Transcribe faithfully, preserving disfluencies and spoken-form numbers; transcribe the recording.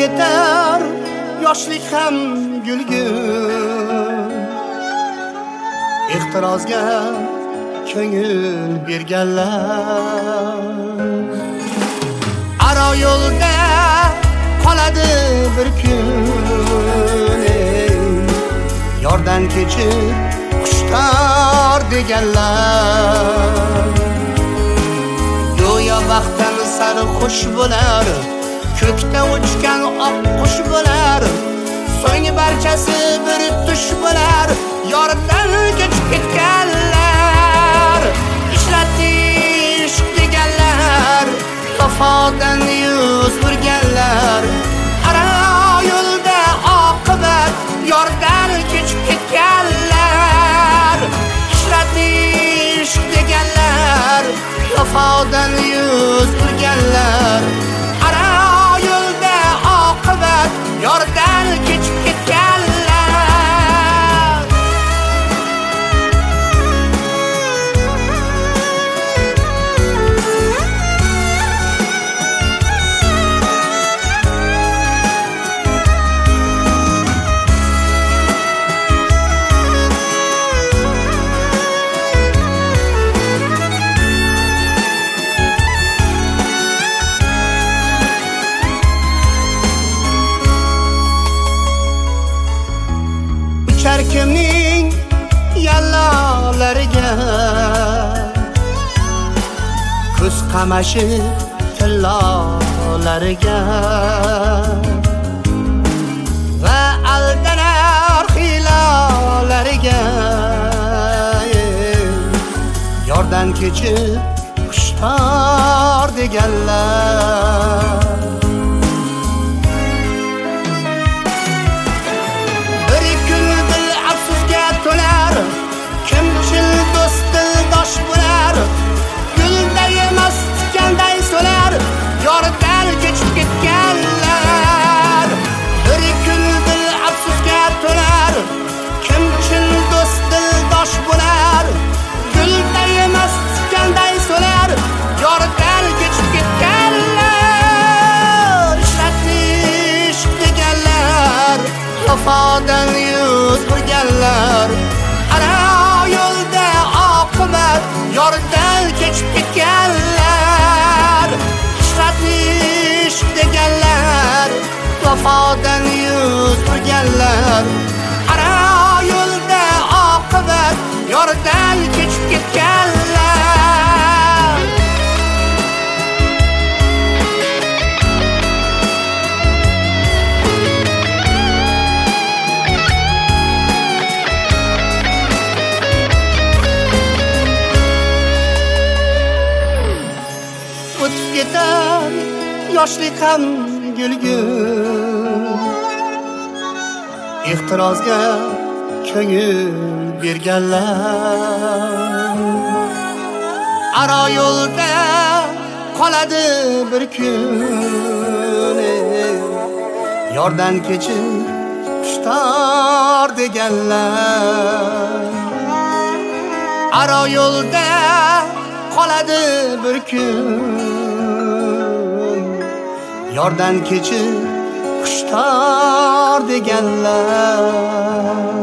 ketar yoshlik ham gulgun, ehtirosga ko'ngil berganlar aro yo'lda qoladi bir kun, yordan kechib qushlar deganlar. Go'yo baxtdan sari xush bo'lar, ko'kda uchgan oq qush bo'lar, so'ng barchasi bir tush bo'lar, yordan kechib ketganlar. Ishlatish deganlar, vafodan yuz burganlar, aro yo'lda oqibat yordan kechib ketganlar. Ishlatish deganlar, vafodan yuz burganlar, aro yo'lda oqibat yordan kechib ketganlar. Kimning yallalariga ko'z qamashi tillalariga va aldanar hiylalariga yordan kechib qushlar deganlar. Kimchil do'st dildosh bo'lar, gulday emas tikanday so'lar, yordan kechib ketganlar. Bir kun dil afsusga to'lar, kimchil do'st dildosh bo'lar, gulday emas tikanday so'lar, yordan kechib ketganlar. Ishlatish deganlar, vafodan yuz burganlar, aro yo'lda oqibat yordan kechib ketganlar. Ishlatish deganlar, vafodan yuz burganlar, aro yo'lda oqibat yordan kechib ketganlar. Ketar yoshlik ham gulgun, ehtirosga ko'ngil berganlar aro yo'lda qoladi bir kun, yordan kechib qushlar deganlar. Aro yo'lda qoladi bir kun, yordan kechib qushlar deganlar.